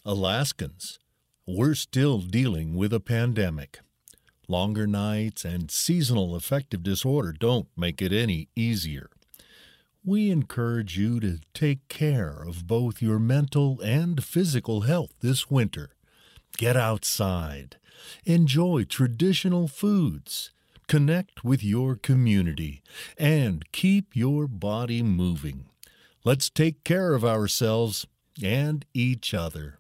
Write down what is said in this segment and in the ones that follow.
Alaskans, we're still dealing with a pandemic. Longer nights and seasonal affective disorder don't make it any easier. We encourage you to take care of both your mental and physical health this winter. Get outside, enjoy traditional foods, connect with your community, and keep your body moving. Let's take care of ourselves and each other.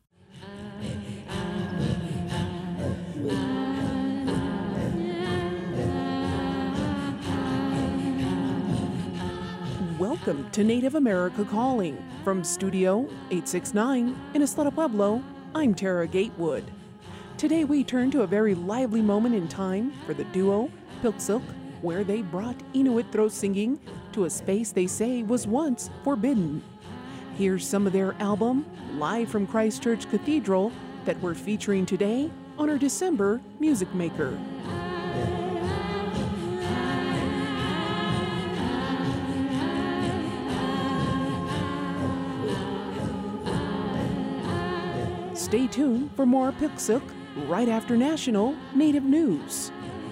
Welcome to Native America Calling. From Studio 869 in Eslata Pueblo, I'm Tara Gatewood. Today we turn to a very lively moment in time for the duo Pilksuk, where they brought Inuit throat singing to a space they say was once forbidden. Here's some of their album, live from Christchurch Cathedral, that we're featuring today on our December Music Maker. Stay tuned for more Pilksuk right after National Native News.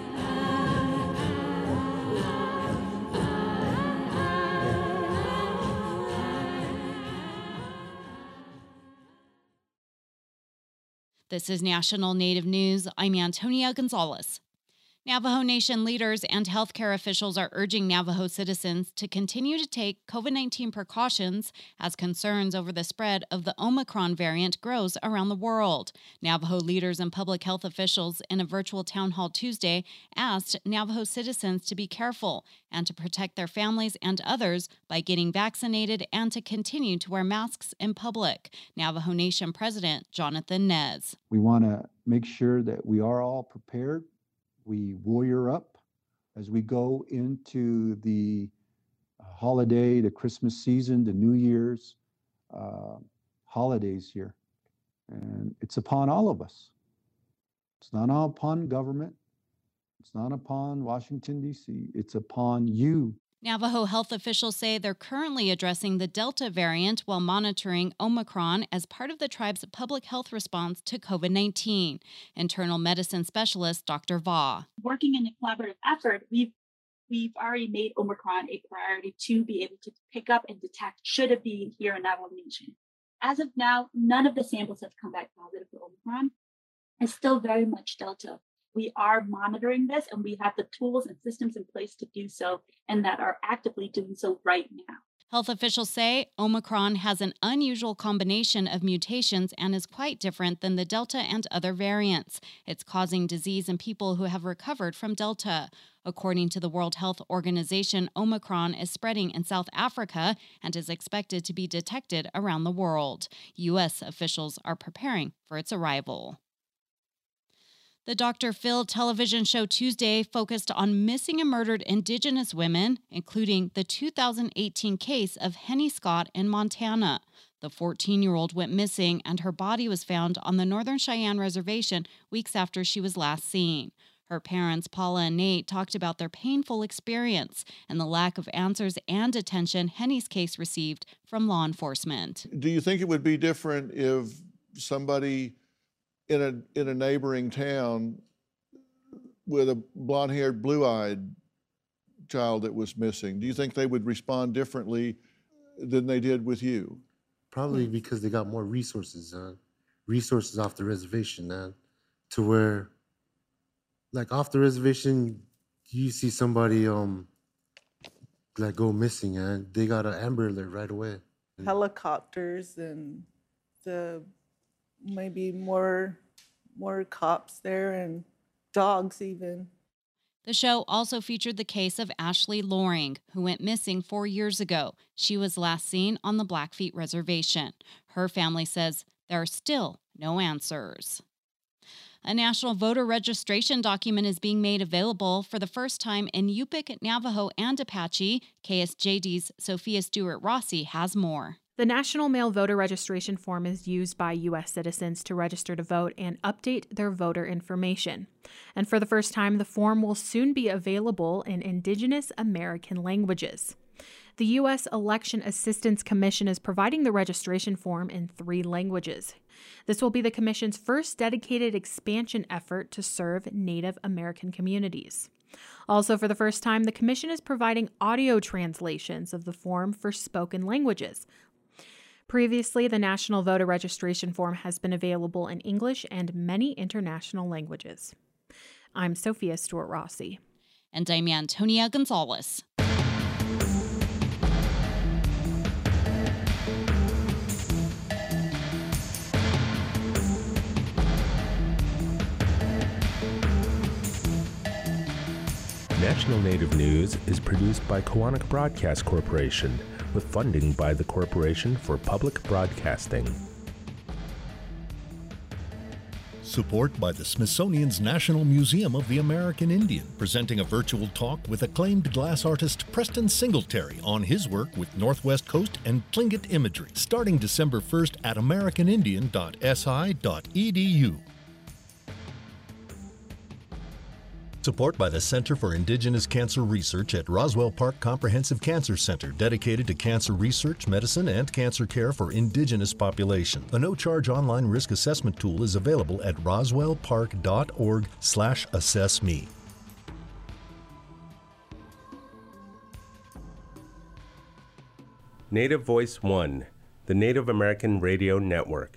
This is National Native News. I'm Antonia Gonzalez. Navajo Nation leaders and healthcare officials are urging Navajo citizens to continue to take COVID-19 precautions as concerns over the spread of the Omicron variant grows around the world. Navajo leaders and public health officials in a virtual town hall Tuesday asked Navajo citizens to be careful and to protect their families and others by getting vaccinated and to continue to wear masks in public. Navajo Nation President Jonathan Nez. We want to make sure that we are all prepared. We warrior up as we go into the holiday, the Christmas season, the New Year's holidays here. And it's upon all of us. It's not upon government. It's not upon Washington, D.C. It's upon you. Navajo health officials say they're currently addressing the Delta variant while monitoring Omicron as part of the tribe's public health response to COVID-19. Internal medicine specialist Dr. Va. Working in a collaborative effort, we've already made Omicron a priority to be able to pick up and detect should it be here in Navajo Nation. As of now, none of the samples have come back positive for Omicron. It's still very much Delta. We are monitoring this and we have the tools and systems in place to do so and that are actively doing so right now. Health officials say Omicron has an unusual combination of mutations and is quite different than the Delta and other variants. It's causing disease in people who have recovered from Delta. According to the World Health Organization, Omicron is spreading in South Africa and is expected to be detected around the world. U.S. officials are preparing for its arrival. The Dr. Phil television show Tuesday focused on missing and murdered Indigenous women, including the 2018 case of Henny Scott in Montana. The 14-year-old went missing and her body was found on the Northern Cheyenne Reservation weeks after she was last seen. Her parents, Paula and Nate, talked about their painful experience and the lack of answers and attention Henny's case received from law enforcement. Do you think it would be different if somebody in a neighboring town with a blonde-haired, blue-eyed child that was missing, do you think they would respond differently than they did with you? Probably because they got more resources off the reservation, to where, like, off the reservation, you see somebody like go missing, and they got an Amber Alert right away. Helicopters and the maybe more cops there and dogs even. The show also featured the case of Ashley Loring, who went missing 4 years ago. She was last seen on the Blackfeet Reservation. Her family says there are still no answers. A national voter registration document is being made available for the first time in Yupik, Navajo, and Apache. KSJD's Sophia Stewart-Rossi has more. The National Mail Voter Registration Form is used by U.S. citizens to register to vote and update their voter information. And for the first time, the form will soon be available in Indigenous American languages. The U.S. Election Assistance Commission is providing the registration form in 3 languages. This will be the Commission's first dedicated expansion effort to serve Native American communities. Also, for the first time, the Commission is providing audio translations of the form for spoken languages. Previously, the National Voter Registration Form has been available in English and many international languages. I'm Sophia Stewart-Rossi. And I'm Antonia Gonzalez. National Native News is produced by Koahnic Broadcast Corporation with funding by the Corporation for Public Broadcasting. Support by the Smithsonian's National Museum of the American Indian, presenting a virtual talk with acclaimed glass artist Preston Singletary on his work with Northwest Coast and Tlingit imagery, starting December 1st at americanindian.si.edu. Support by the Center for Indigenous Cancer Research at Roswell Park Comprehensive Cancer Center, dedicated to cancer research, medicine, and cancer care for Indigenous populations. A no-charge online risk assessment tool is available at roswellpark.org/assessme. Native Voice One, the Native American Radio Network.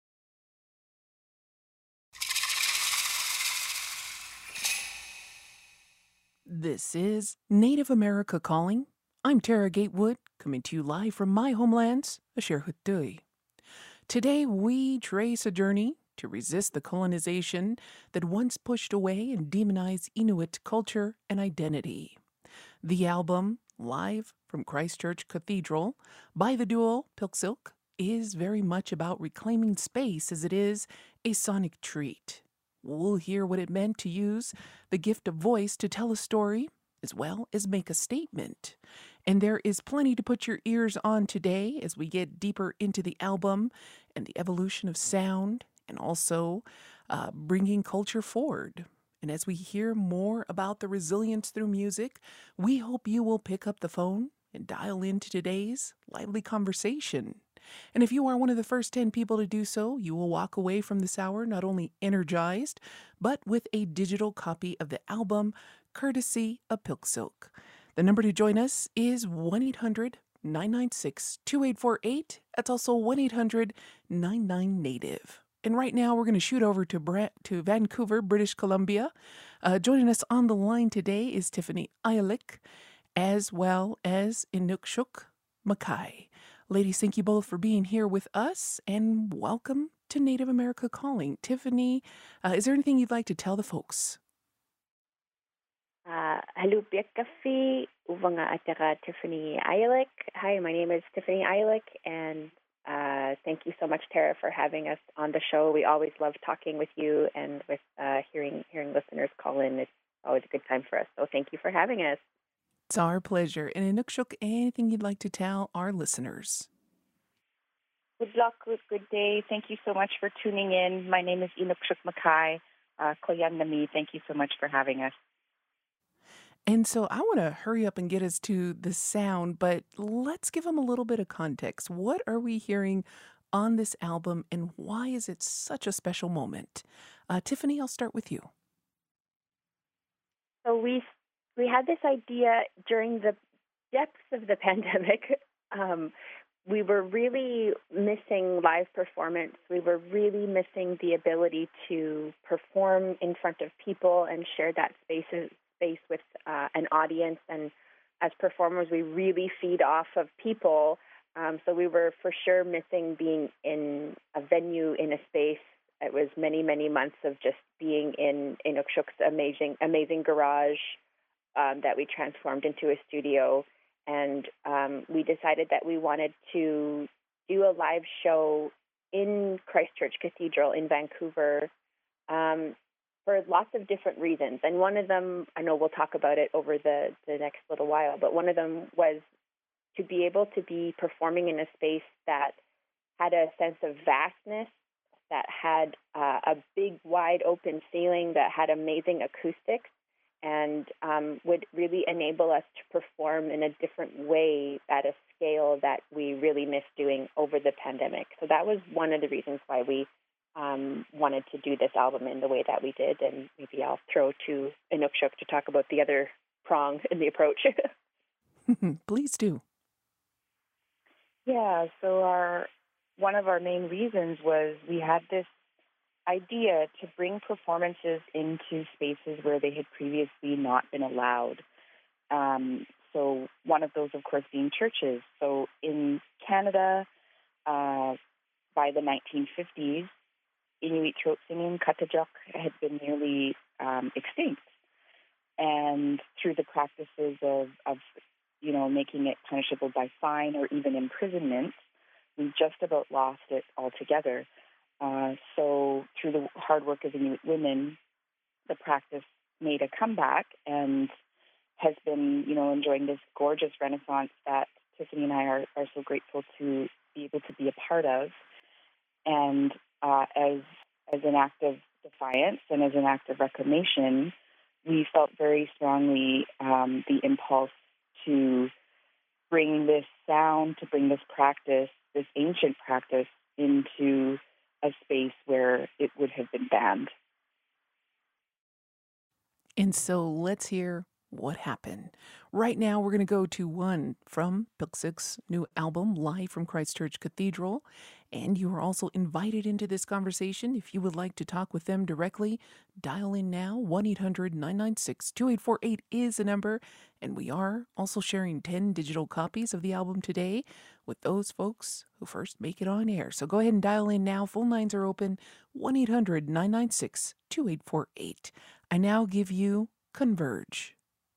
This is Native America Calling. I'm Tara Gatewood, coming to you live from my homelands, Asherhutui. Today, we trace a journey to resist the colonization that once pushed away and demonized Inuit culture and identity. The album, Live from Christchurch Cathedral, by the duo Pilksilk, is very much about reclaiming space as it is a sonic treat. We'll hear what it meant to use the gift of voice to tell a story, as well as make a statement. And there is plenty to put your ears on today as we get deeper into the album and the evolution of sound, and also bringing culture forward. And as we hear more about the resilience through music, we hope you will pick up the phone and dial into today's lively conversation. And if you are one of the first 10 people to do so, you will walk away from this hour not only energized, but with a digital copy of the album, courtesy of Pilksilk. The number to join us is 1-800-996-2848. That's also 1-800-99-NATIVE. And right now we're going to shoot over to Vancouver, British Columbia. Joining us on the line today is Tiffany Eilick, as well as Inukshuk Mackay. Ladies, thank you both for being here with us, and welcome to Native America Calling. Tiffany, is there anything you'd like to tell the folks? Hello, Kafi, Uvanga Atera Tiffany Eilick. Hi, my name is Tiffany Eilick, and thank you so much, Tara, for having us on the show. We always love talking with you and with hearing listeners call in. It's always a good time for us, so thank you for having us. It's our pleasure. And Inukshuk, anything you'd like to tell our listeners? Good luck with good day. Thank you so much for tuning in. My name is Inukshuk Mackay. Koyan Nami, thank you so much for having us. And so I want to hurry up and get us to the sound, but let's give them a little bit of context. What are we hearing on this album, and why is it such a special moment? Tiffany, I'll start with you. So we had this idea during the depths of the pandemic. We were really missing live performance. We were really missing the ability to perform in front of people and share that space with an audience. And as performers, we really feed off of people. So we were for sure missing being in a venue, in a space. It was many, many months of just being in Inukshuk's amazing garage that we transformed into a studio. And we decided that we wanted to do a live show in Christchurch Cathedral in Vancouver for lots of different reasons. And one of them, I know we'll talk about it over the next little while, but one of them was to be able to be performing in a space that had a sense of vastness, that had a big, wide open ceiling, that had amazing acoustics, and would really enable us to perform in a different way at a scale that we really missed doing over the pandemic. So that was one of the reasons why we wanted to do this album in the way that we did. And maybe I'll throw to Inukshuk to talk about the other prong in the approach. Please do. Yeah, so one of our main reasons was we had this idea to bring performances into spaces where they had previously not been allowed. So one of those, of course, being churches. So in Canada, by the 1950s, Inuit throat singing, Katajuk, had been nearly extinct. And through the practices of making it punishable by fine or even imprisonment, we just about lost it altogether. So through the hard work of Inuit women, the practice made a comeback and has been, enjoying this gorgeous renaissance that Tiffany and I are so grateful to be able to be a part of. And as an act of defiance and as an act of reclamation, we felt very strongly the impulse to bring this sound, to bring this practice, this ancient practice, into a space where it would have been banned. And so let's hear what happened. Right now, we're going to go to one from Pilksuk's new album, Live from Christchurch Cathedral. And you are also invited into this conversation. If you would like to talk with them directly, dial in now. 1-800-996-2848 is the number. And we are also sharing 10 digital copies of the album today with those folks who first make it on air. So go ahead and dial in now. Phone lines are open. 1-800-996-2848. I now give you Converge.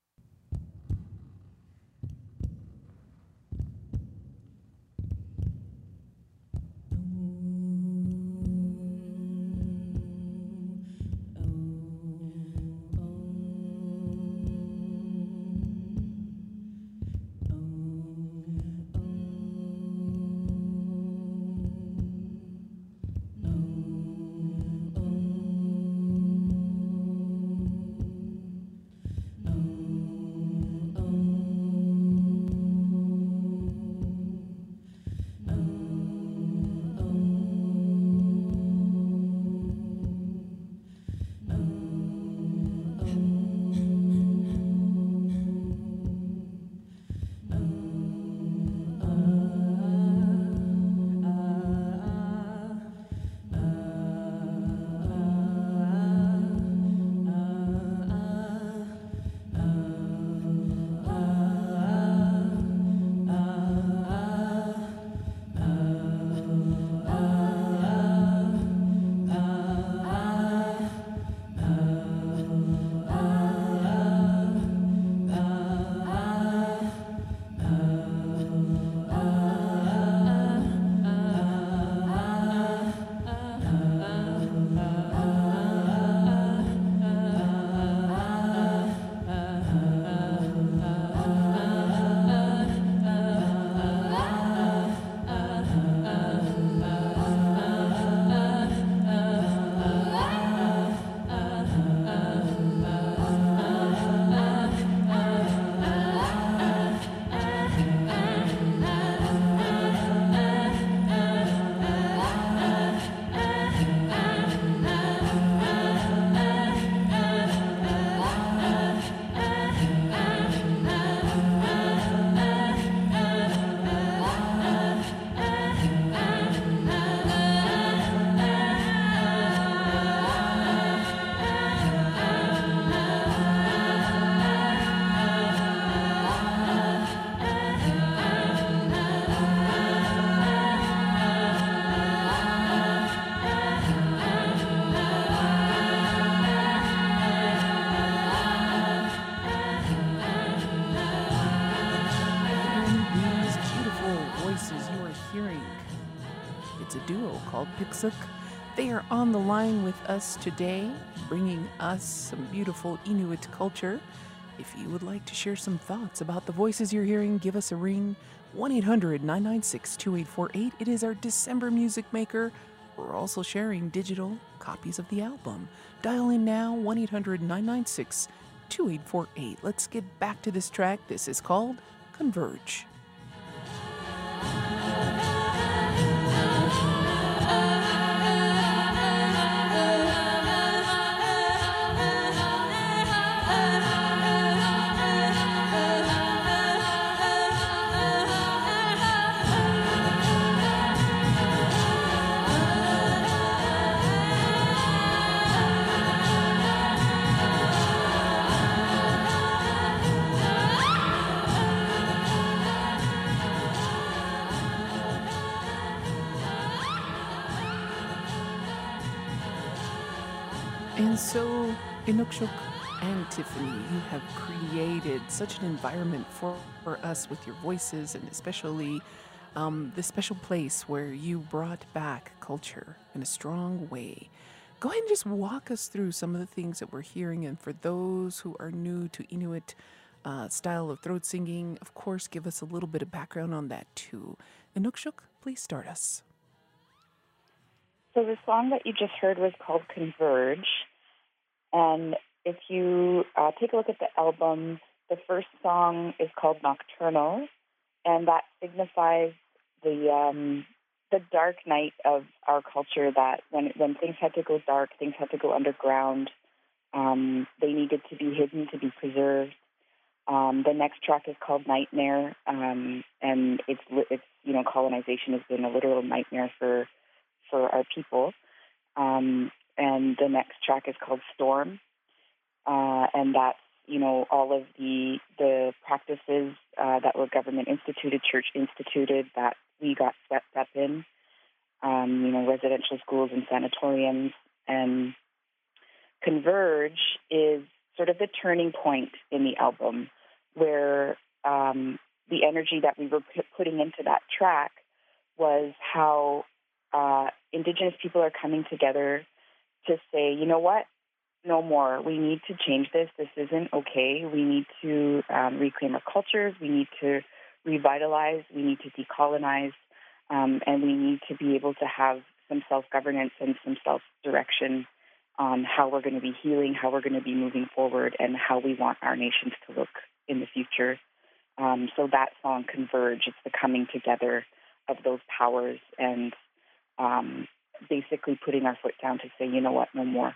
Called Pilksuk. They are on the line with us today, bringing us some beautiful Inuit culture. If you would like to share some thoughts about the voices you're hearing, give us a ring. 1-800-996-2848. It is our December Music Maker. We're also sharing digital copies of the album. Dial in now, 1-800-996-2848. 2848. Let's get back to this track. This is called Converge. And so, Inukshuk and Tiffany, you have created such an environment for us with your voices, and especially this special place where you brought back culture in a strong way. Go ahead and just walk us through some of the things that we're hearing. And for those who are new to Inuit style of throat singing, of course, give us a little bit of background on that too. Inukshuk, please start us. So the song that you just heard was called Converge. And if you take a look at the album, the first song is called Nocturnal, and that signifies the dark night of our culture, that when things had to go dark, things had to go underground, they needed to be hidden to be preserved. The next track is called Nightmare, and it's colonization has been a literal nightmare for our people. And the next track is called Storm, and that's all of the practices that were government instituted, church instituted, that we got swept up in, residential schools and sanatoriums. And Converge is sort of the turning point in the album, where the energy that we were putting into that track was how Indigenous people are coming together to say, you know what, no more. We need to change this. This isn't okay. We need to reclaim our cultures. We need to revitalize. We need to decolonize. And we need to be able to have some self-governance and some self-direction on how we're going to be healing, how we're going to be moving forward, and how we want our nations to look in the future. So that song, Converge, it's the coming together of those powers and basically putting our foot down to say, you know what, no more.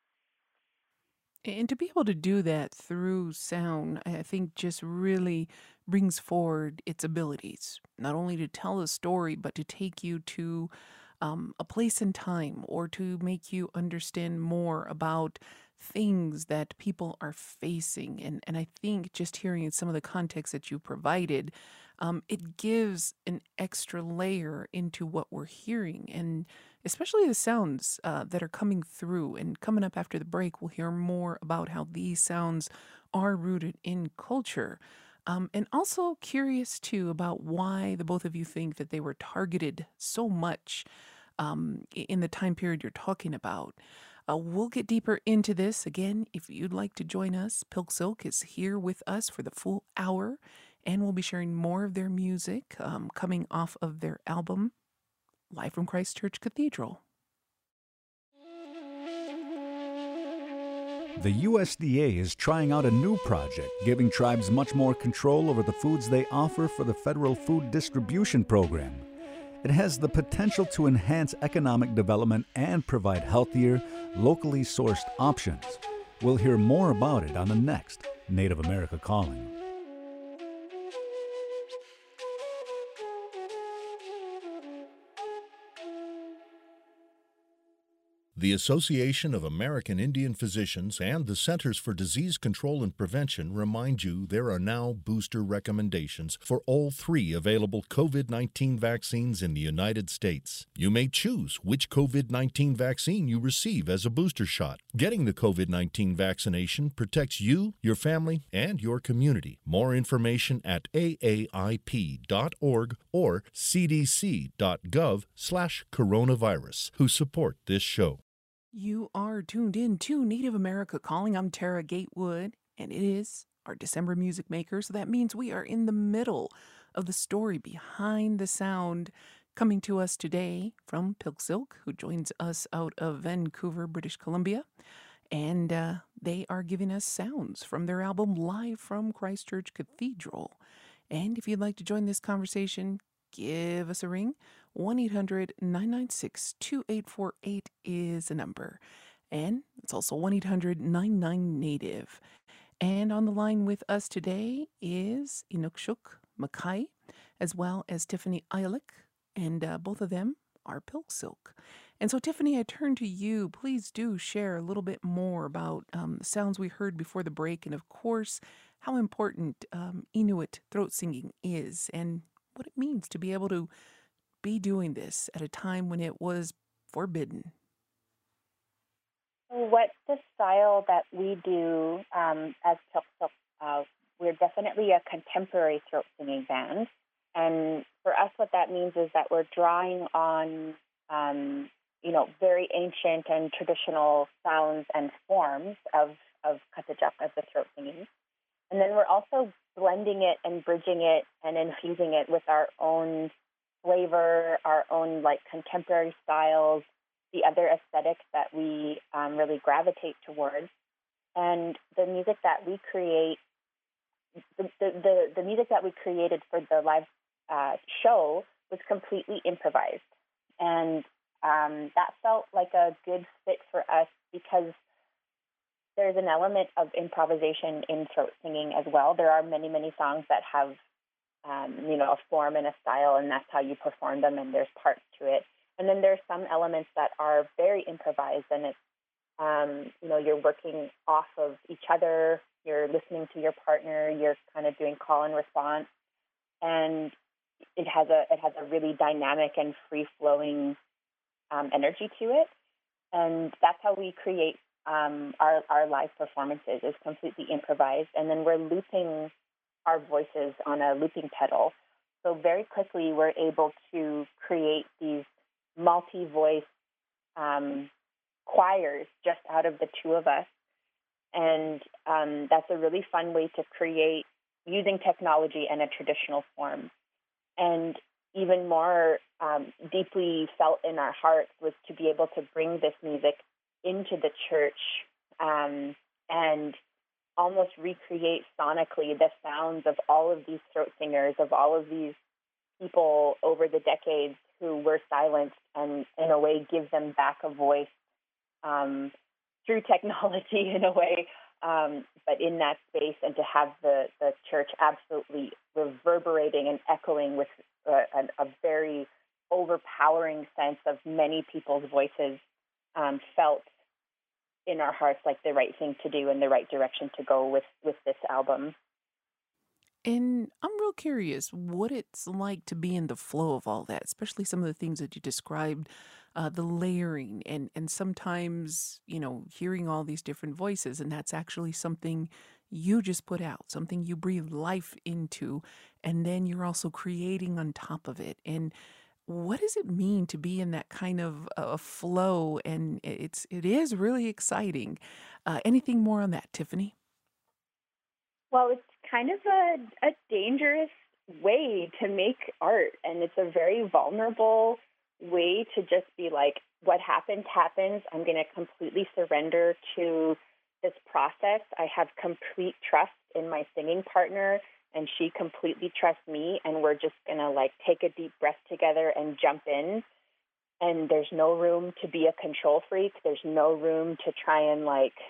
And to be able to do that through sound, I think just really brings forward its abilities, not only to tell a story, but to take you to a place in time, or to make you understand more about things that people are facing. And I think just hearing some of the context that you provided, it gives an extra layer into what we're hearing, and especially the sounds that are coming through. And coming up after the break, we'll hear more about how these sounds are rooted in culture. And also curious, too, about why the both of you think that they were targeted so much in the time period you're talking about. We'll get deeper into this. Again, if you'd like to join us, Pilk Silk is here with us for the full hour, and we'll be sharing more of their music coming off of their album, Live from Christchurch Cathedral. The USDA is trying out a new project, giving tribes much more control over the foods they offer for the Federal Food Distribution Program. It has the potential to enhance economic development and provide healthier, locally sourced options. We'll hear more about it on the next Native America Calling. The Association of American Indian Physicians and the Centers for Disease Control and Prevention remind you there are now booster recommendations for all 3 available COVID-19 vaccines in the United States. You may choose which COVID-19 vaccine you receive as a booster shot. Getting the COVID-19 vaccination protects you, your family, and your community. More information at aaip.org or cdc.gov/coronavirus, who support this show. You are tuned in to Native America Calling. I'm Tara Gatewood, and it is our December Music Maker, so that means we are in the middle of the story behind the sound, coming to us today from Pilk Silk, who joins us out of Vancouver, British Columbia. And they are giving us sounds from their album Live from Christchurch Cathedral. And if you'd like to join this conversation, give us a ring. 1-800-996-2848 is the number. And it's also 1-800-99-NATIVE. And on the line with us today is Inukshuk Mackay, as well as Tiffany Eilick, and both of them are Pilk Silk. And so, Tiffany, I turn to you. Please do share a little bit more about the sounds we heard before the break, and of course, how important Inuit throat singing is, and what it means to be able to be doing this at a time when it was forbidden. What the style that we do as Pilk Silk, we're definitely a contemporary throat singing band. And for us, what that means is that we're drawing on, very ancient and traditional sounds and forms of Katajak as the throat singing. And then we're also blending it and bridging it and infusing it with our own flavor, our own contemporary styles, the other aesthetics that we really gravitate towards. And the music that we create, the music that we created for the live show was completely improvised. And that felt like a good fit for us because there's an element of improvisation in throat singing as well. There are many, many songs that have, a form and a style, and that's how you perform them, and there's parts to it. And then there's some elements that are very improvised, and it's, you're working off of each other, you're listening to your partner, you're kind of doing call and response, and it has a really dynamic and free-flowing energy to it. And that's how we create our live performances, is completely improvised. And then we're looping our voices on a looping pedal. So very quickly, we're able to create these multi-voice choirs just out of the two of us. And that's a really fun way to create using technology and a traditional form. And even more deeply felt in our hearts was to be able to bring this music into the church and almost recreate sonically the sounds of all of these throat singers, of all of these people over the decades who were silenced, and in a way give them back a voice through technology in a way, but in that space, and to have the church absolutely reverberating and echoing with a very overpowering sense of many people's voices felt in our hearts like the right thing to do and the right direction to go with this album. And I'm real curious what it's like to be in the flow of all that, especially some of the things that you described, the layering and sometimes, hearing all these different voices. And that's actually something you just put out, something you breathe life into, and then you're also creating on top of it. And what does it mean to be in that kind of flow? And it is really exciting. Anything more on that, Tiffany? Well, it's kind of a dangerous way to make art, and it's a very vulnerable way to just be like, what happens, happens. I'm going to completely surrender to this process. I have complete trust in my singing partner, and she completely trusts me, and we're just going to take a deep breath together and jump in. And there's no room to be a control freak. There's no room to try and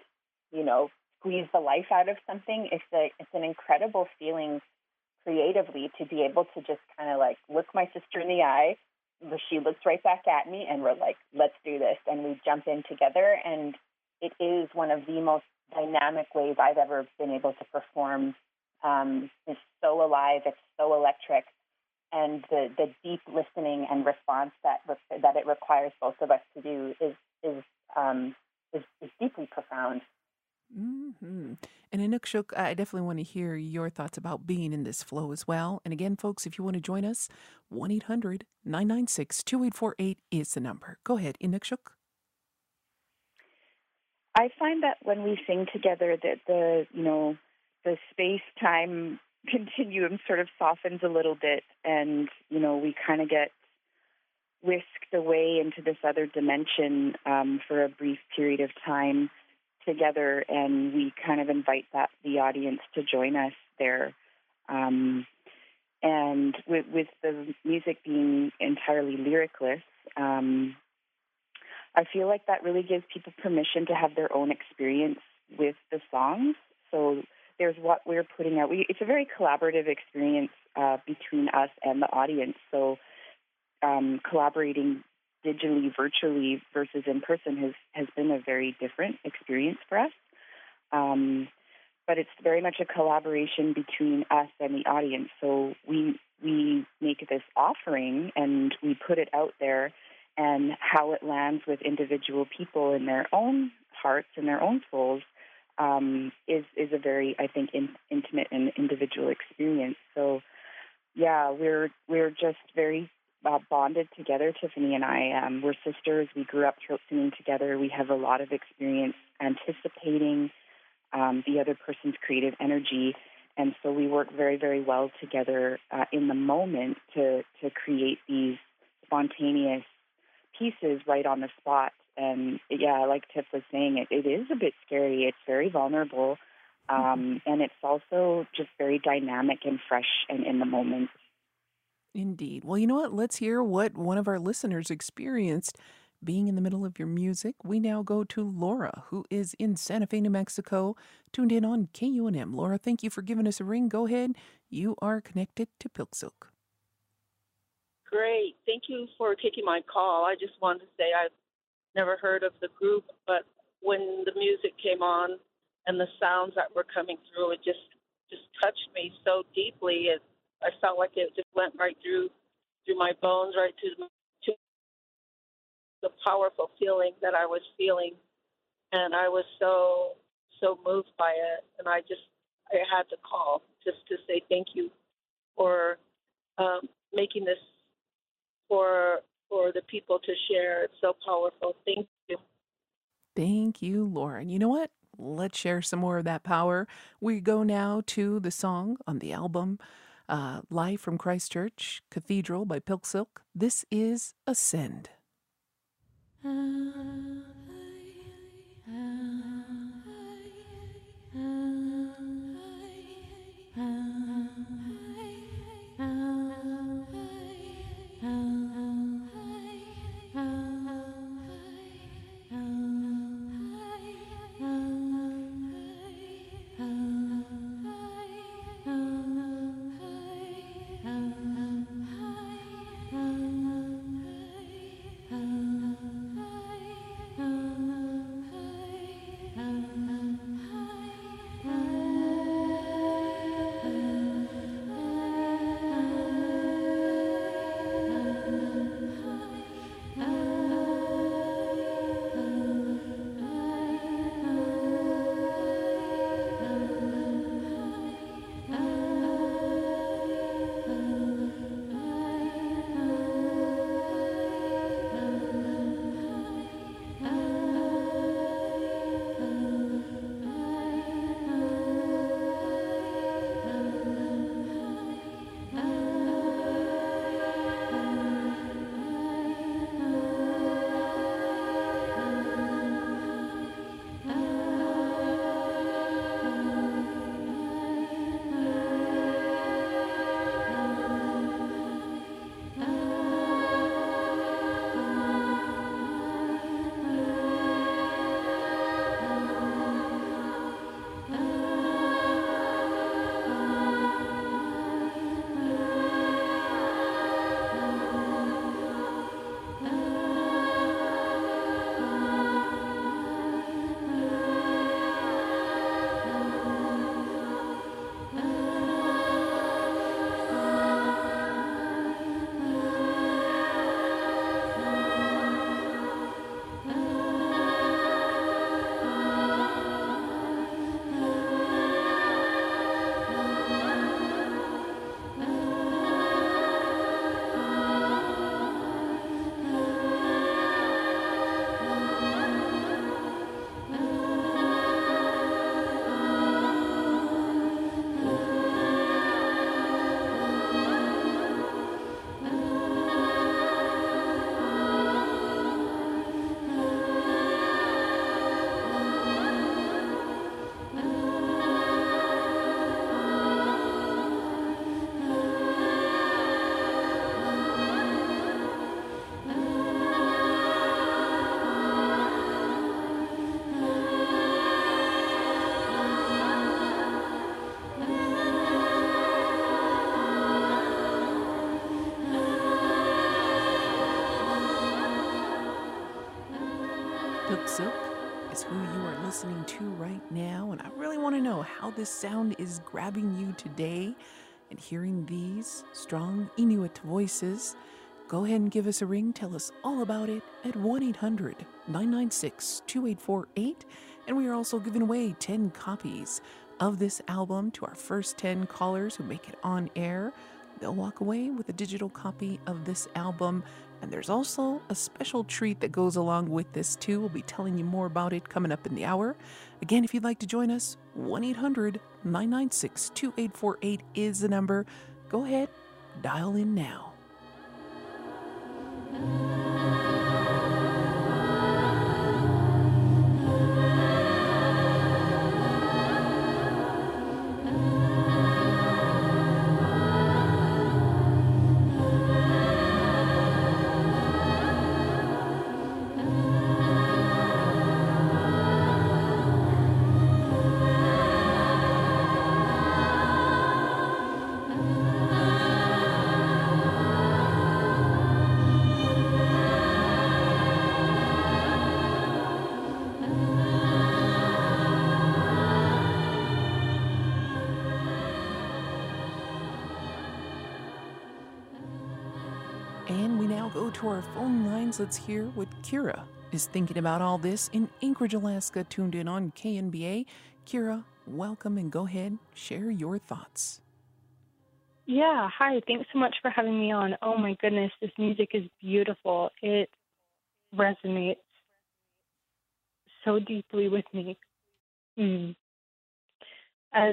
squeeze the life out of something. It's an incredible feeling creatively to be able to just kind of look my sister in the eye. She looks right back at me, and we're like, let's do this. And we jump in together. And it is one of the most dynamic ways I've ever been able to perform. It's so alive. It's so electric. And the deep listening and response that it requires both of us to do is deeply profound. Mm-hmm. And Inukshuk, I definitely want to hear your thoughts about being in this flow as well. And again, folks, if you want to join us, 1-800-996-2848 is the number. Go ahead, Inukshuk. I find that when we sing together, that the space-time continuum sort of softens a little bit, and we kind of get whisked away into this other dimension for a brief period of time, together, and we kind of invite the audience to join us there. And with the music being entirely lyricless, I feel like that really gives people permission to have their own experience with the songs. So there's what we're putting out. It's a very collaborative experience between us and the audience. So collaborating digitally, virtually versus in person has been a very different experience for us. But it's very much a collaboration between us and the audience. So we make this offering and we put it out there, and how it lands with individual people in their own hearts and their own souls is a very, I think, intimate and individual experience. So, yeah, we're just very bonded together, Tiffany and I. We're sisters. We grew up throat singing together. We have a lot of experience anticipating the other person's creative energy. And so we work very, very well together in the moment to create these spontaneous pieces right on the spot. And yeah, like Tiff was saying, it is a bit scary. It's very vulnerable. And it's also just very dynamic and fresh and in the moment. Indeed. Well, you know what? Let's hear what one of our listeners experienced being in the middle of your music. We now go to Laura, who is in Santa Fe, New Mexico, tuned in on KUNM. Laura, thank you for giving us a ring. Go ahead. You are connected to Pilksilk. Great. Thank you for taking my call. I just wanted to say I've never heard of the group, but when the music came on and the sounds that were coming through, it just touched me so deeply. I felt like it just went right through my bones, right to the powerful feeling that I was feeling. And I was so moved by it. And I had to call just to say thank you for making this for the people to share. It's so powerful. Thank you. Thank you, Laura. And you know what? Let's share some more of that power. We go now to the song on the album, Live from Christchurch Cathedral by Pilksilk. This is Ascend. Tuk Silk is who you are listening to right now, and I really want to know how this sound is grabbing you today. And hearing these strong Inuit voices, go ahead and give us a ring. Tell us all about it at 1-800-996-2848. And we are also giving away 10 copies of this album to our first 10 callers who make it on air. They'll walk away with a digital copy of this album. And there's also a special treat that goes along with this, too. We'll be telling you more about it coming up in the hour. Again, if you'd like to join us, 1-800-996-2848 is the number. Go ahead, dial in now. And we now go to our phone lines. Let's hear what Kira is thinking about all this in Anchorage, Alaska, tuned in on KNBA. Kira, welcome, and go ahead, share your thoughts. Yeah, hi. Thanks so much for having me on. Oh my goodness, this music is beautiful. It resonates so deeply with me. As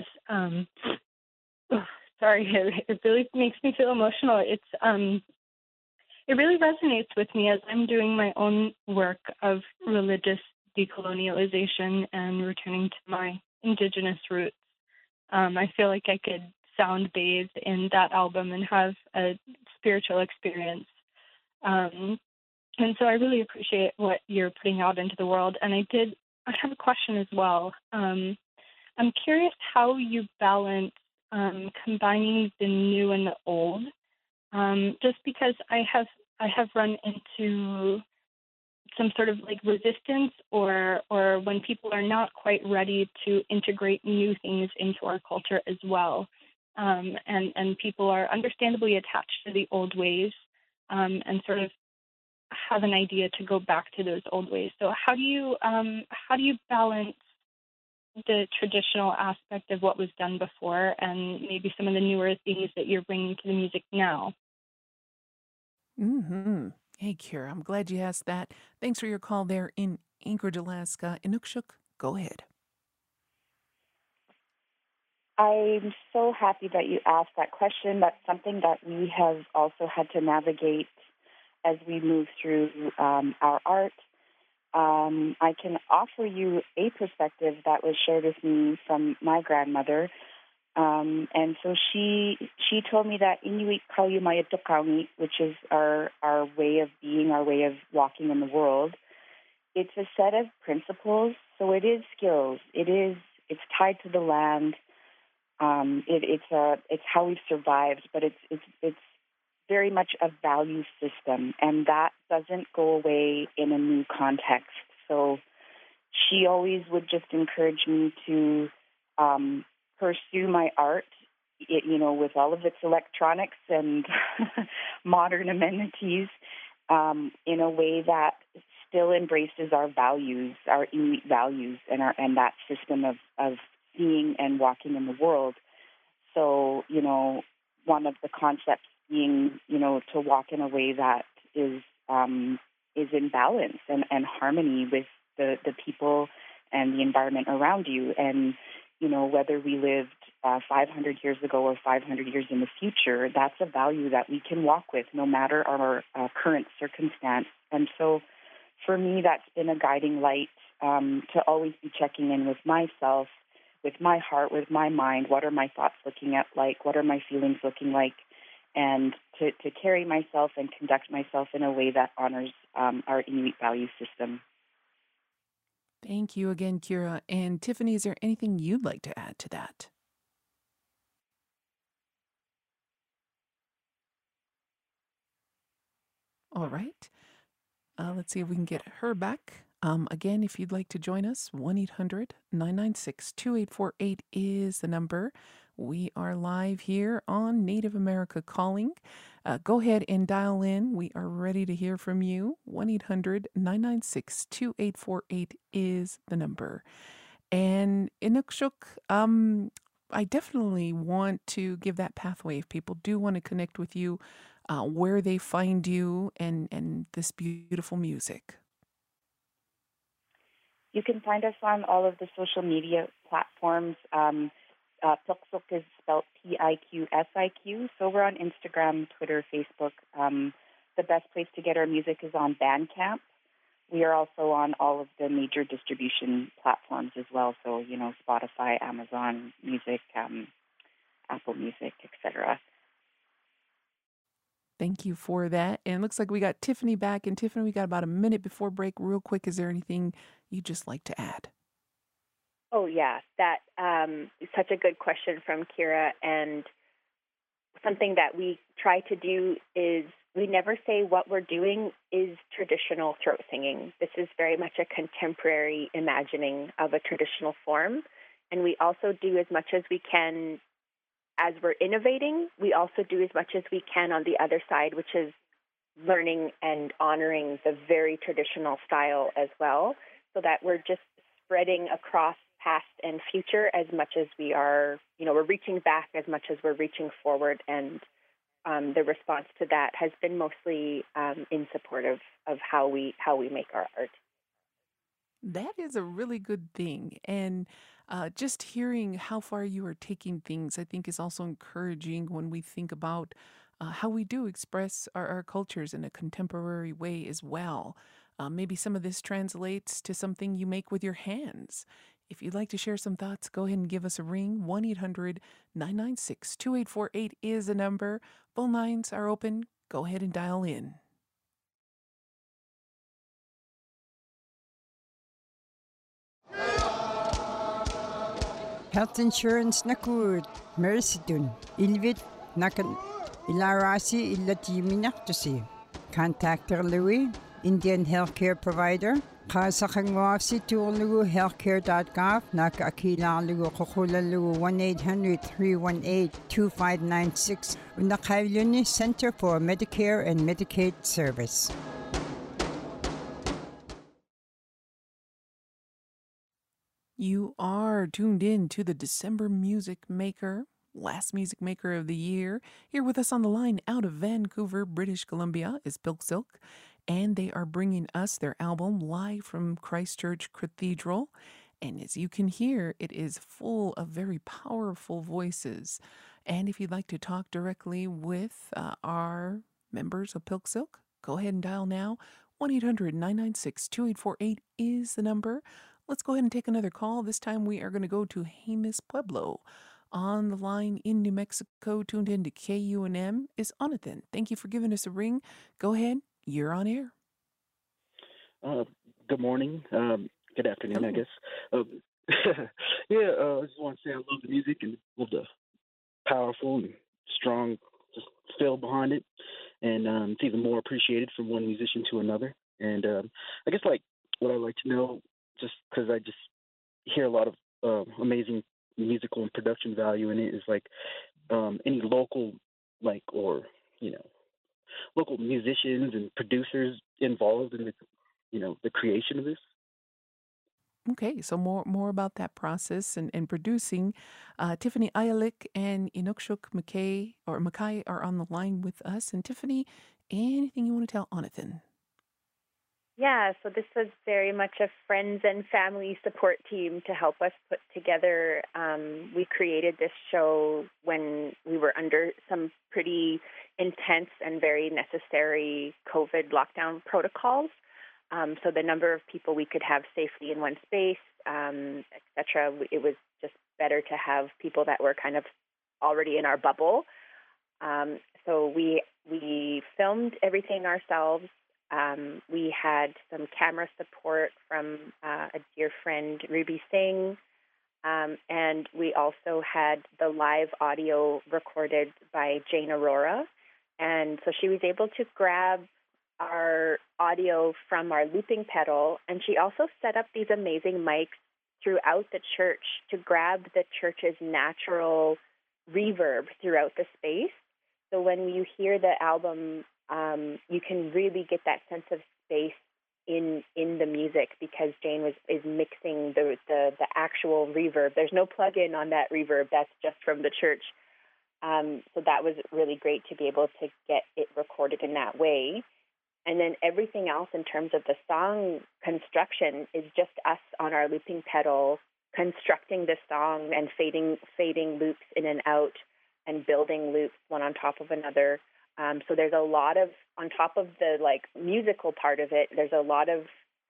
sorry, it really makes me feel emotional. It really resonates with me as I'm doing my own work of religious decolonialization and returning to my Indigenous roots. I feel like I could sound bathe in that album and have a spiritual experience. And so I really appreciate what you're putting out into the world. And I have a question as well. I'm curious how you balance combining the new and the old. Just because I have run into some sort of like resistance or when people are not quite ready to integrate new things into our culture as well. And people are understandably attached to the old ways and sort of have an idea to go back to those old ways. So how do you balance the traditional aspect of what was done before and maybe some of the newer things that you're bringing to the music now? Hey, Kira, I'm glad you asked that. Thanks for your call there in Anchorage, Alaska. Inukshuk, go ahead. I'm so happy that you asked that question. That's something that we have also had to navigate as we move through our art. I can offer you a perspective that was shared with me from my grandmother. And so she told me that Inuit Kalyumaya Tukaungi, which is our way of being, our way of walking in the world, it's a set of principles. So it is skills. It's tied to the land. It's how we've survived, but it's very much a value system, and that doesn't go away in a new context. So she always would just encourage me to pursue my art, with all of its electronics and modern amenities, in a way that still embraces our values, our Inuit values, and that system of seeing and walking in the world. So, one of the concepts being, to walk in a way that is in balance and harmony with the people and the environment around you. And, whether we lived 500 years ago or 500 years in the future, that's a value that we can walk with no matter our current circumstance. And so for me, that's been a guiding light to always be checking in with myself, with my heart, with my mind. What are my thoughts looking at like? What are my feelings looking like? And to carry myself and conduct myself in a way that honors our Inuit value system. Thank you again, Kira. And Tiffany, is there anything you'd like to add to that? All right. Let's see if we can get her back Again, if you'd like to join us, 1-800-996-2848 is the number. We are live here on Native America Calling. Go ahead and dial in. We are ready to hear from you. 1-800-996-2848 is the number. And Inukshuk, I definitely want to give that pathway if people do want to connect with you, where they find you and this beautiful music. You can find us on all of the social media platforms. Pilksuk is spelled Piqsiq. So we're on Instagram, Twitter, Facebook. The best place to get our music is on Bandcamp. We are also on all of the major distribution platforms as well. So, Spotify, Amazon Music, Apple Music, etc. Thank you for that. And it looks like we got Tiffany back. And Tiffany, we got about a minute before break. Real quick, is there anything you'd just like to add? Oh, yeah. That is such a good question from Kira. And something that we try to do is we never say what we're doing is traditional throat singing. This is very much a contemporary imagining of a traditional form. And we also do as much as we can as we're innovating. We also do as much as we can on the other side, which is learning and honoring the very traditional style as well, so that we're just spreading across past and future as much as we are, we're reaching back as much as we're reaching forward. And the response to that has been mostly in support of how we make our art. That is a really good thing. And just hearing how far you are taking things, I think, is also encouraging when we think about how we do express our cultures in a contemporary way as well. Maybe some of this translates to something you make with your hands. If you'd like to share some thoughts, go ahead and give us a ring. 1-800-996-2848 is the number. Phone lines are open. Go ahead and dial in. Health insurance na good. Mercidun. Ilvit nakan ilarasi ilatiminaktusi. Contact Louis, Indian healthcare provider. Kasakangwafsi Turlugu healthcare.gov. Nakakilalugu Kokulalugu 1-800-318-2596. Unakailuni Center for Medicare and Medicaid Service. You are tuned in to the December Music Maker, last Music Maker of the year. Here with us on the line out of Vancouver, British Columbia is Pilksuk, and they are bringing us their album live from Christchurch Cathedral. And as you can hear, it is full of very powerful voices. And if you'd like to talk directly with our members of Pilksuk, go ahead and dial now. 1-800-996-2848 is the number. Let's go ahead and take another call. This time we are going to go to Jemez Pueblo. On the line in New Mexico, tuned in to KUNM, is Onathan. Thank you for giving us a ring. Go ahead. You're on air. Good morning. Good afternoon, Hello. I guess. I just want to say I love the music and love the powerful and strong just feel behind it. And it's even more appreciated from one musician to another. And I guess what I'd like to know, just because I just hear a lot of amazing musical and production value in it, is any local local musicians and producers involved in the creation of this. Okay, so more about that process and producing. Tiffany Ayalik and Inukshuk Mackay are on the line with us. And Tiffany, anything you want to tell Onathan? Yeah, so this was very much a friends and family support team to help us put together. We created this show when we were under some pretty intense and very necessary COVID lockdown protocols. So the number of people we could have safely in one space, etc. It was just better to have people that were kind of already in our bubble. So we filmed everything ourselves. We had some camera support from a dear friend, Ruby Singh, and we also had the live audio recorded by Jane Aurora. And so she was able to grab our audio from our looping pedal, and she also set up these amazing mics throughout the church to grab the church's natural reverb throughout the space. So when you hear the album, you can really get that sense of space in the music, because Jane is mixing the actual reverb. There's no plug-in on that reverb. That's just from the church. So that was really great to be able to get it recorded in that way. And then everything else in terms of the song construction is just us on our looping pedal constructing the song and fading loops in and out and building loops one on top of another. So there's a lot of, on top of the musical part of it, there's a lot of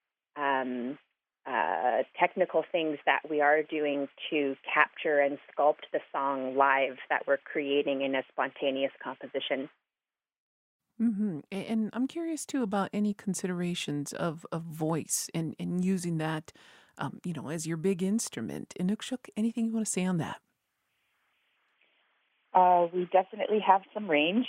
technical things that we are doing to capture and sculpt the song live that we're creating in a spontaneous composition. And I'm curious too about any considerations of voice and using that, as your big instrument. Inukshuk, anything you want to say on that? We definitely have some range.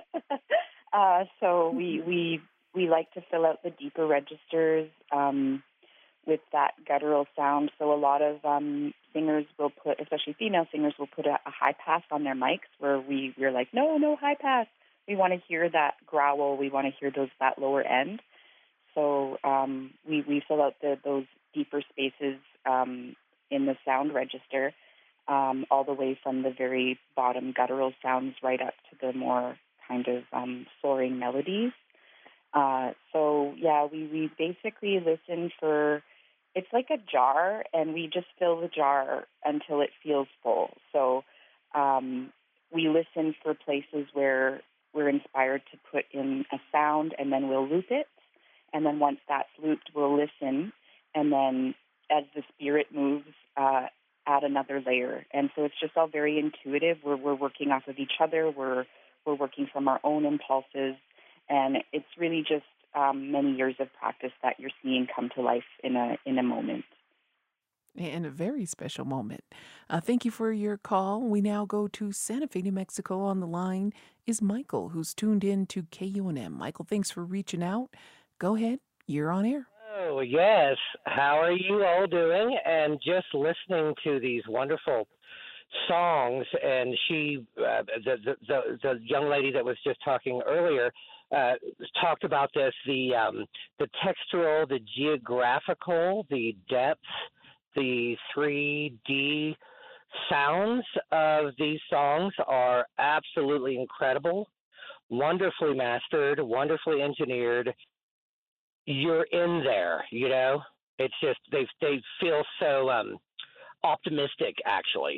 So we like to fill out the deeper registers with that guttural sound. So a lot of singers will put, especially female singers, will put a high pass on their mics, where we're like, no high pass. We want to hear that growl. We want to hear that lower end. So we fill out those deeper spaces in the sound register, all the way from the very bottom guttural sounds right up to the more kind of soaring melodies. So yeah, we basically listen for, it's like a jar, and we just fill the jar until it feels full. So we listen for places where we're inspired to put in a sound, and then we'll loop it. And then once that's looped, we'll listen. And then as the spirit moves, add another layer. And so it's just all very intuitive. We're working off of each other. We're working from our own impulses. And it's really just many years of practice that you're seeing come to life in a moment. And a very special moment. Thank you for your call. We now go to Santa Fe, New Mexico. On the line is Michael, who's tuned in to KUNM. Michael, thanks for reaching out. Go ahead. You're on air. Oh, yes. How are you all doing? And just listening to these wonderful songs, and she, the young lady that was just talking earlier, talked about this, the textural, the geographical, the depth, the 3D sounds of these songs are absolutely incredible, wonderfully mastered, wonderfully engineered. You're in there, It's just they feel so optimistic, actually.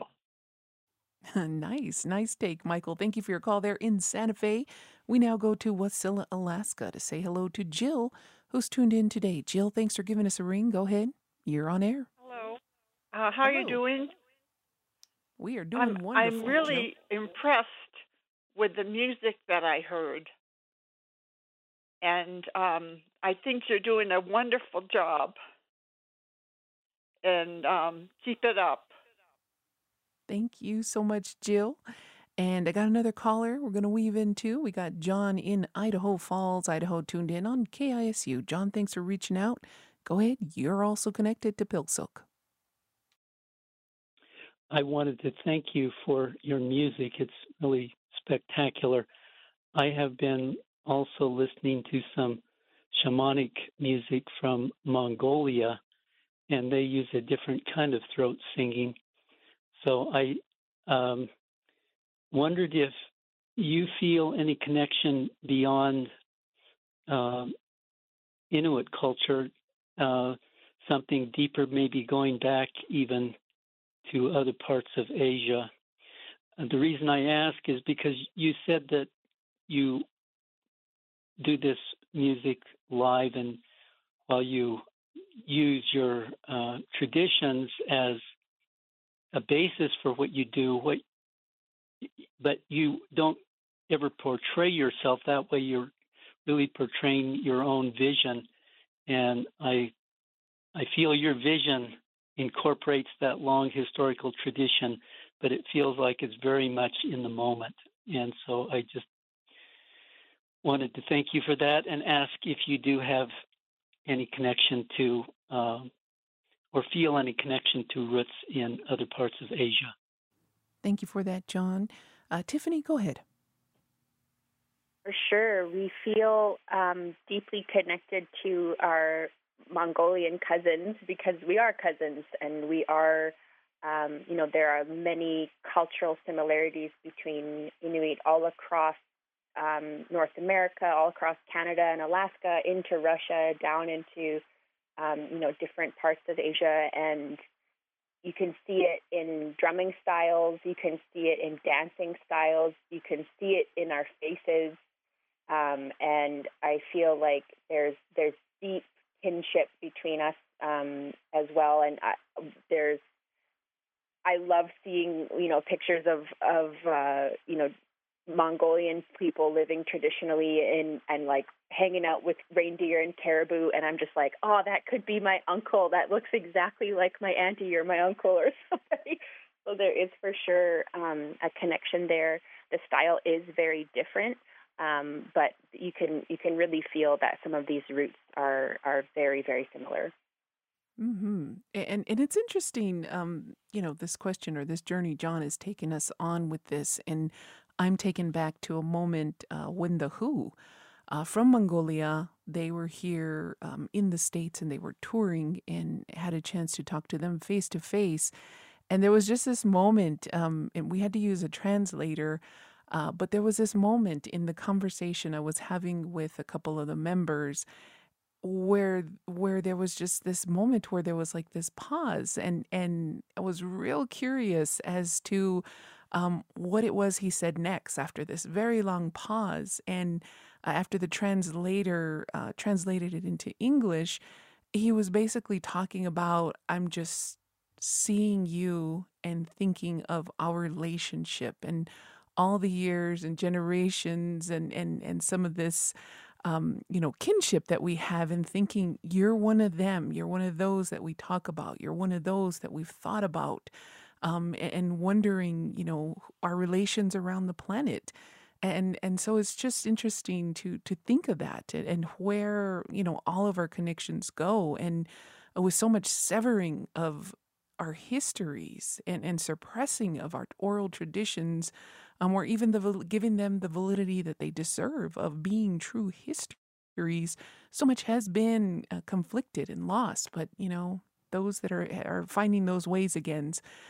Nice take, Michael. Thank you for your call there in Santa Fe. We now go to Wasilla, Alaska to say hello to Jill, who's tuned in today. Jill, thanks for giving us a ring. Go ahead. You're on air. Hello. How are you doing? We are doing wonderful. I'm really impressed with the music that I heard. And I think you're doing a wonderful job. And keep it up. Thank you so much, Jill. And I got another caller we're going to weave in too. We got John in Idaho Falls, Idaho, tuned in on KISU. John, thanks for reaching out. Go ahead. You're also connected to Pilsuk. I wanted to thank you for your music. It's really spectacular. I have been also listening to some shamanic music from Mongolia, and they use a different kind of throat singing. So I wondered if you feel any connection beyond Inuit culture, something deeper, maybe going back even to other parts of Asia. The reason I ask is because you said that you do this music live, and while you use your traditions as a basis for what you do, but you don't ever portray yourself that way. You're really portraying your own vision, and I feel your vision incorporates that long historical tradition, but it feels like it's very much in the moment. And so I just wanted to thank you for that and ask if you do have any connection to or feel any connection to roots in other parts of Asia. Thank you for that, John. Tiffany, go ahead. For sure. We feel deeply connected to our Mongolian cousins because we are cousins and we are, there are many cultural similarities between Inuit all across North America, all across Canada and Alaska, into Russia, down into, different parts of Asia. And you can see it in drumming styles. You can see it in dancing styles. You can see it in our faces. And I feel like there's deep kinship between us as well. And I love seeing pictures of Mongolian people living traditionally and like hanging out with reindeer and caribou, and I'm just like, oh, that could be my uncle. That looks exactly like my auntie or my uncle or somebody. So there is for sure a connection there. The style is very different. But you can really feel that some of these roots are very, very similar. Mm-hmm. And it's interesting, this question or this journey John has taken us on with this, and I'm taken back to a moment when the Who from Mongolia, they were here in the States and they were touring and had a chance to talk to them face to face. And there was just this moment, and we had to use a translator. But there was this moment in the conversation I was having with a couple of the members where there was just this moment where there was like this pause, and I was real curious as to what it was he said next after this very long pause. And after the translator translated it into English, he was basically talking about, I'm just seeing you and thinking of our relationship and all the years and generations and some of this, kinship that we have, and thinking you're one of them, you're one of those that we talk about, you're one of those that we've thought about, and wondering, our relations around the planet. And so it's just interesting to think of that and where, all of our connections go. And with so much severing of our histories and suppressing of our oral traditions, or even giving them the validity that they deserve of being true histories, so much has been conflicted and lost. But those that are finding those ways again,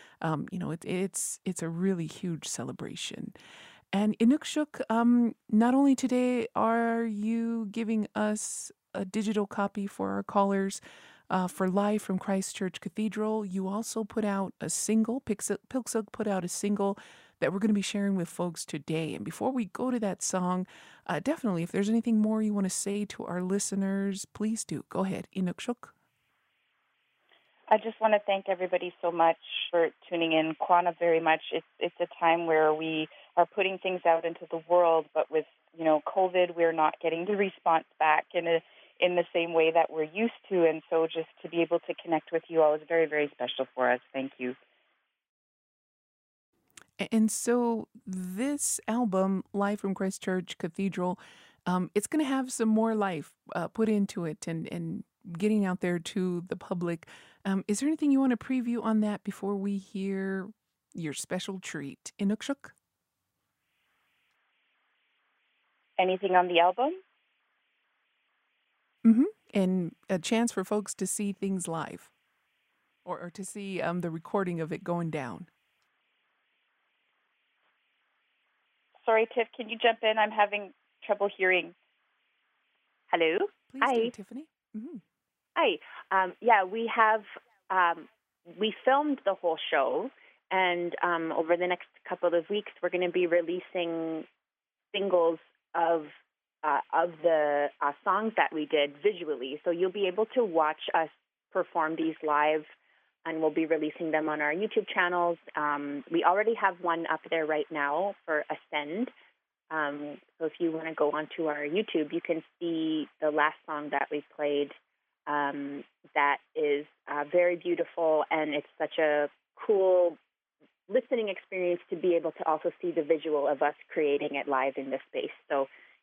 it's a really huge celebration. And Inukshuk, not only today are you giving us a digital copy for our callers for Live from Christ Church Cathedral, you also put out a single, Pilksuk put out a single that we're going to be sharing with folks today. And before we go to that song, definitely, if there's anything more you want to say to our listeners, please do. Go ahead, Inukshuk. I just want to thank everybody so much for tuning in. Kwana, very much. It's a time where we are putting things out into the world, but with COVID, we're not getting the response back in the same way that we're used to. And so just to be able to connect with you all is very, very special for us. Thank you. And so this album, Live from Christ Church Cathedral, it's going to have some more life put into it and getting out there to the public. Is there anything you want to preview on that before we hear your special treat, Inukshuk? Anything on the album? Mm-hmm. And a chance for folks to see things live or to see the recording of it going down. Sorry, Tiff, can you jump in? I'm having trouble hearing. Hello? Please Hi. do, Tiffany. Mm-hmm. Hi. We have, we filmed the whole show, and over the next couple of weeks, we're going to be releasing singles of the songs that we did visually. So you'll be able to watch us perform these live, and we'll be releasing them on our YouTube channels. We already have one up there right now for Ascend. So if you want to go onto our YouTube, you can see the last song that we played. That is very beautiful, and it's such a cool listening experience to be able to also see the visual of us creating it live in this space. So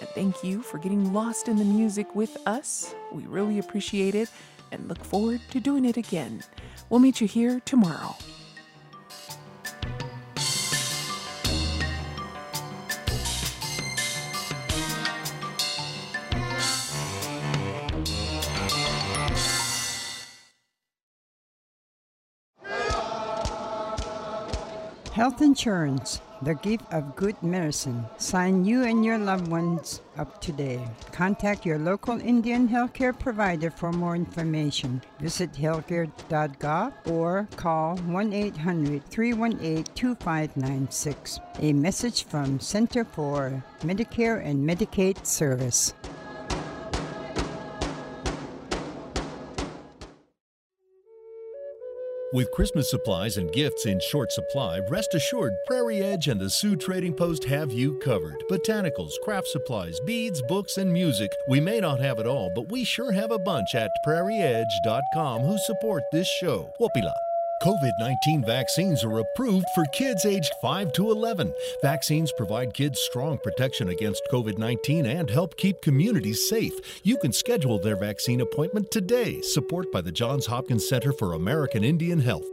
And thank you for getting lost in the music with us. We really appreciate it and look forward to doing it again. We'll meet you here tomorrow. Health insurance, the gift of good medicine. Sign you and your loved ones up today. Contact your local Indian healthcare provider for more information. Visit healthcare.gov or call 1-800-318-2596. A message from Center for Medicare and Medicaid Service. With Christmas supplies and gifts in short supply, rest assured Prairie Edge and the Sioux Trading Post have you covered. Botanicals, craft supplies, beads, books, and music. We may not have it all, but we sure have a bunch at prairieedge.com who support this show. Wopila. COVID-19 vaccines are approved for kids aged 5 to 11. Vaccines provide kids strong protection against COVID-19 and help keep communities safe. You can schedule their vaccine appointment today. Support by the Johns Hopkins Center for American Indian Health.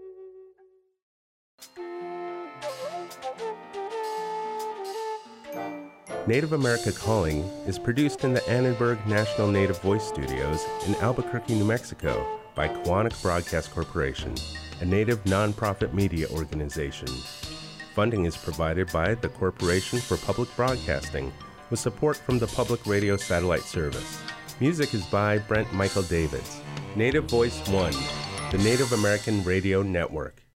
Native America Calling is produced in the Annenberg National Native Voice Studios in Albuquerque, New Mexico by Koahnic Broadcast Corporation, a Native nonprofit media organization. Funding is provided by the Corporation for Public Broadcasting with support from the Public Radio Satellite Service. Music is by Brent Michael Davids. Native Voice One, the Native American Radio Network.